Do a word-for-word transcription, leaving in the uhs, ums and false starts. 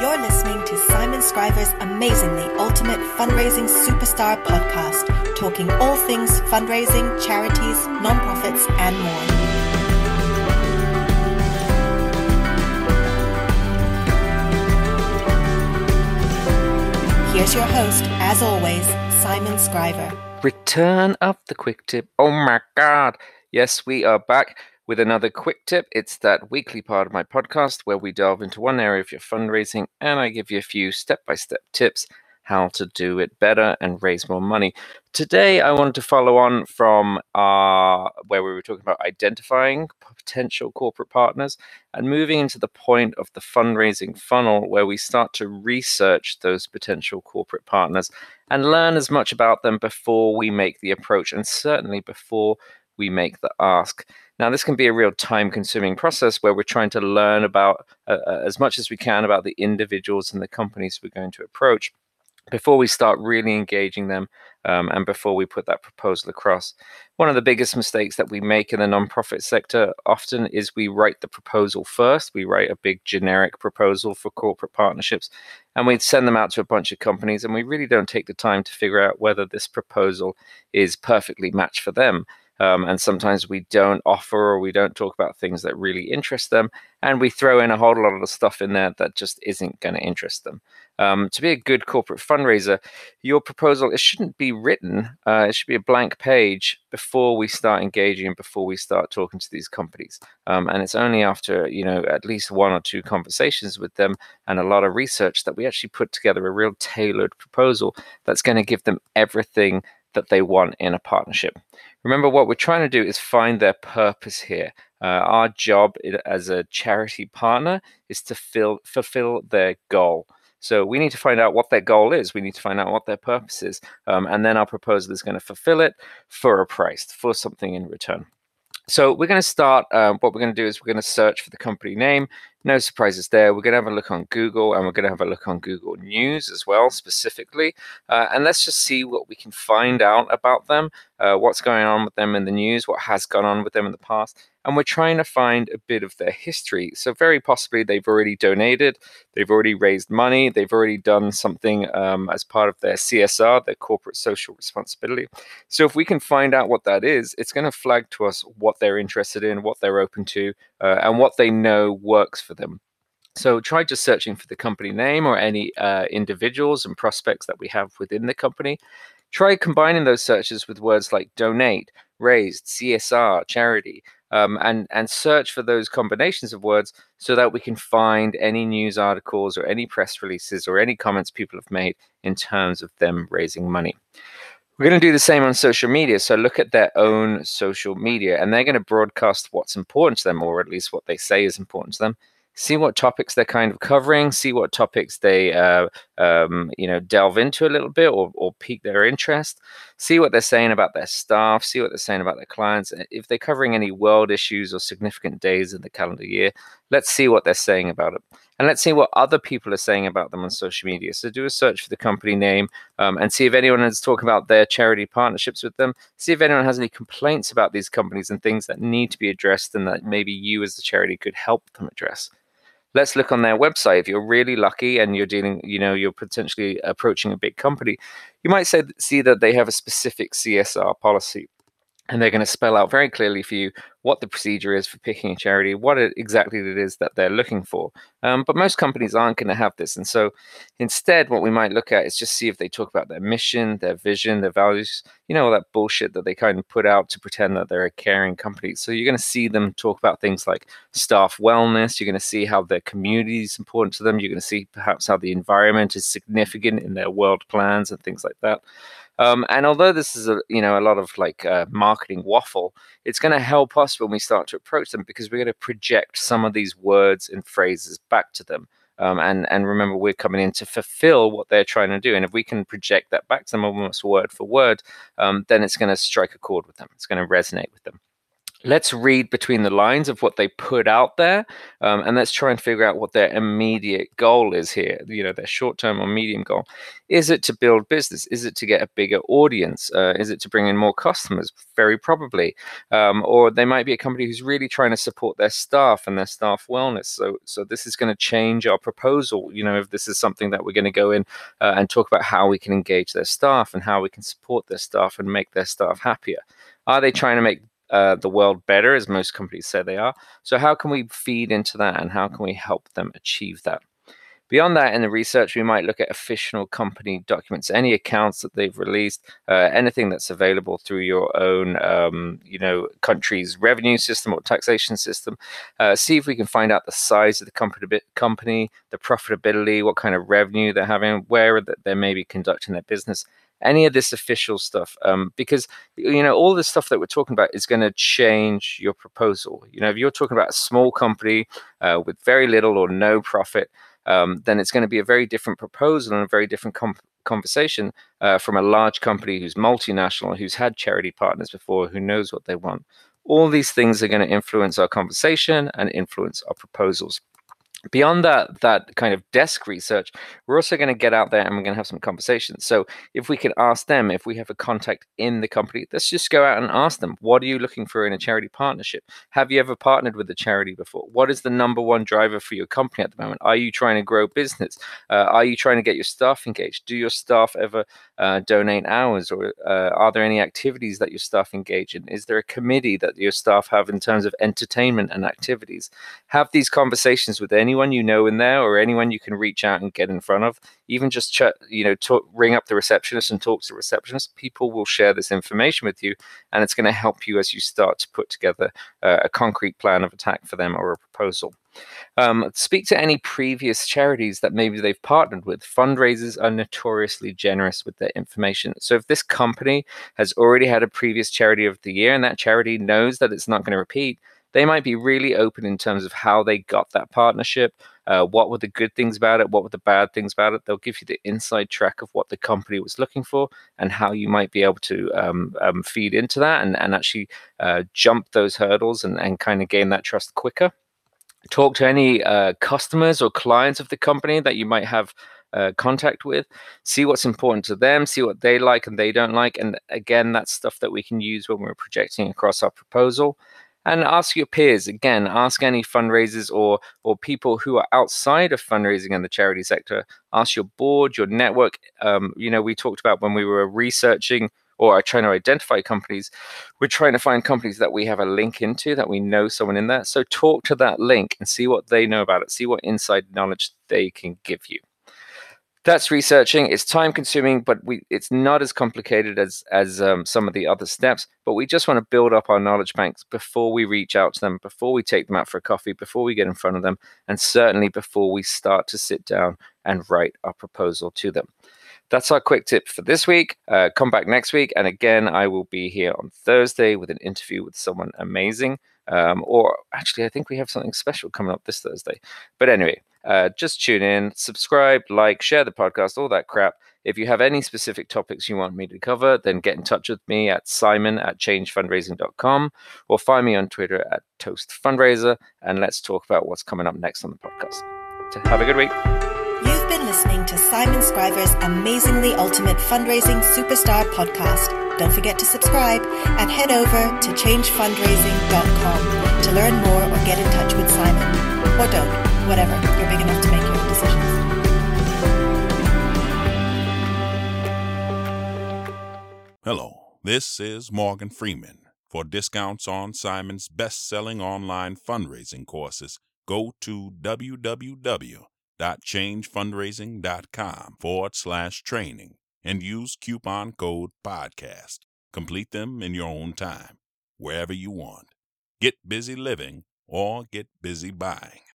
You're listening to Simon Scriver's amazingly ultimate fundraising superstar podcast, talking all things fundraising, charities, nonprofits, and more. Here's your host, as always, Simon Scriver. Return of the quick tip. Oh my God. Yes, we are back with another quick tip. It's that weekly part of my podcast where we delve into one area of your fundraising and I give you a few step-by-step tips how to do it better and raise more money. Today, I wanted to follow on from uh, where we were talking about identifying potential corporate partners and moving into the point of the fundraising funnel where we start to research those potential corporate partners and learn as much about them before we make the approach and certainly before we make the ask. Now, this can be a real time-consuming process where we're trying to learn about uh, as much as we can about the individuals and the companies we're going to approach before we start really engaging them um, and before we put that proposal across. One of the biggest mistakes that we make in the nonprofit sector often is we write the proposal first. We write a big generic proposal for corporate partnerships and we send them out to a bunch of companies and we really don't take the time to figure out whether this proposal is perfectly matched for them. Um, and sometimes we don't offer or we don't talk about things that really interest them. And we throw in a whole lot of the stuff in there that just isn't going to interest them. Um, to be a good corporate fundraiser, your proposal, it shouldn't be written. Uh, it should be a blank page before we start engaging and before we start talking to these companies. Um, and it's only after, you know, at least one or two conversations with them and a lot of research that we actually put together a real tailored proposal that's going to give them everything that they want in a partnership. Remember, what we're trying to do is find their purpose here. Uh, our job as a charity partner is to fill, fulfill their goal. So we need to find out what their goal is. We need to find out what their purpose is. Um, and then our proposal is going to fulfill it for a price, for something in return. So we're going to start, uh, what we're going to do is we're going to search for the company name. No surprises there. We're going to have a look on Google and we're going to have a look on Google News as well, specifically. Uh, and let's just see what we can find out about them, uh, what's going on with them in the news, what has gone on with them in the past. And we're trying to find a bit of their history. So very possibly they've already donated, they've already raised money, they've already done something um, as part of their C S R, their corporate social responsibility. So if we can find out what that is, it's going to flag to us what they're interested in, what they're open to, uh, and what they know works for them. So try just searching for the company name or any uh, individuals and prospects that we have within the company. Try combining those searches with words like donate, raised, C S R, charity, um, and, and search for those combinations of words so that we can find any news articles or any press releases or any comments people have made in terms of them raising money. We're going to do the same on social media. So look at their own social media and they're going to broadcast what's important to them, or at least what they say is important to them. See what topics they're kind of covering, see what topics they uh, um, you know, delve into a little bit or, or pique their interest, see what they're saying about their staff, see what they're saying about their clients. If they're covering any world issues or significant days in the calendar year, let's see what they're saying about it. And let's see what other people are saying about them on social media. So do a search for the company name um, and see if anyone is talking about their charity partnerships with them. See if anyone has any complaints about these companies and things that need to be addressed and that maybe you as the charity could help them address. Let's look on their website. If you're really lucky and you're dealing, you know, you're potentially approaching a big company, you might say, see that they have a specific C S R policy. And they're going to spell out very clearly for you what the procedure is for picking a charity, what it, exactly it is that they're looking for. Um, but most companies aren't going to have this. And so instead, what we might look at is just see if they talk about their mission, their vision, their values, you know, all that bullshit that they kind of put out to pretend that they're a caring company. So you're going to see them talk about things like staff wellness. You're going to see how their community is important to them. You're going to see perhaps how the environment is significant in their world plans and things like that. Um, and although this is a you know a lot of like uh, marketing waffle, it's going to help us when we start to approach them because we're going to project some of these words and phrases back to them. Um, and and remember, we're coming in to fulfill what they're trying to do. And if we can project that back to them almost word for word, um, then it's going to strike a chord with them. It's going to resonate with them. let's read between the lines of what they put out there, um, and let's try and figure out what their immediate goal is here, you know, their short-term or medium goal. Is it to build business? Is it to get a bigger audience? Uh, is it to bring in more customers? Very probably. Um, or they might be a company who's really trying to support their staff and their staff wellness. So, so this is going to change our proposal. You know, if this is something that we're going to go in uh, and talk about how we can engage their staff and how we can support their staff and make their staff happier. Are they trying to make Uh, the world better, as most companies say they are? So how can we feed into that, and how can we help them achieve that? Beyond that, in the research, we might look at official company documents, any accounts that they've released, uh, anything that's available through your own, um, you know, country's revenue system or taxation system. Uh, see if we can find out the size of the company, company, the profitability, what kind of revenue they're having, where they may be conducting their business. Any of this official stuff, um, because you know all this stuff that we're talking about is going to change your proposal. You know, if you're talking about a small company uh, with very little or no profit, um, then it's going to be a very different proposal and a very different com- conversation uh, from a large company who's multinational, who's had charity partners before, who knows what they want. All these things are going to influence our conversation and influence our proposals. Beyond that, that kind of desk research, we're also going to get out there and we're going to have some conversations. So if we can ask them, if we have a contact in the company, let's just go out and ask them, what are you looking for in a charity partnership? Have you ever partnered with a charity before? What is the number one driver for your company at the moment? Are you trying to grow business? Uh, are you trying to get your staff engaged? Do your staff ever uh, donate hours, or uh, are there any activities that your staff engage in? Is there a committee that your staff have in terms of entertainment and activities? Have these conversations with any anyone you know in there, or anyone you can reach out and get in front of. Even just chat, you know, talk, ring up the receptionist and talk to the receptionist. People will share this information with you, and it's going to help you as you start to put together uh, a concrete plan of attack for them or a proposal. Um, speak to any previous charities that maybe they've partnered with. Fundraisers are notoriously generous with their information. So if this company has already had a previous charity of the year and that charity knows that it's not going to repeat, they might be really open in terms of how they got that partnership, uh, what were the good things about it, what were the bad things about it. They'll give you the inside track of what the company was looking for and how you might be able to um, um, feed into that and, and actually uh, jump those hurdles and, and kind of gain that trust quicker. Talk to any uh, customers or clients of the company that you might have uh, contact with. See what's important to them, see what they like and they don't like. And again, that's stuff that we can use when we're projecting across our proposal. And ask your peers. Again, ask any fundraisers or or people who are outside of fundraising in the charity sector. Ask your board, your network. Um, you know, we talked about when we were researching or trying to identify companies, we're trying to find companies that we have a link into, that we know someone in there. So talk to that link and see what they know about it. See what inside knowledge they can give you. That's researching. It's time consuming, but we it's not as complicated as as um, some of the other steps. But we just want to build up our knowledge banks before we reach out to them, before we take them out for a coffee, before we get in front of them, and certainly before we start to sit down and write our proposal to them. That's our quick tip for this week. Uh, come back next week. And again, I will be here on Thursday with an interview with someone amazing. Um, or actually, I think we have something special coming up this Thursday. But anyway, uh, just tune in, subscribe, like, share the podcast, all that crap. If you have any specific topics you want me to cover, then get in touch with me at simon at change fundraising dot com or find me on Twitter at Toast Fundraiser, and let's talk about what's coming up next on the podcast. So have a good week. You've been listening to Simon Scriver's Amazingly Ultimate Fundraising Superstar podcast. Don't forget to subscribe and head over to change fundraising dot com to learn more or get in touch with Simon. Or don't, whatever, you're big enough to make your own decisions. Hello, this is Morgan Freeman. For discounts on Simon's best-selling online fundraising courses, go to www.changefundraising.com forward slash training and use coupon code podcast. Complete them in your own time, wherever you want. Get busy living or get busy buying.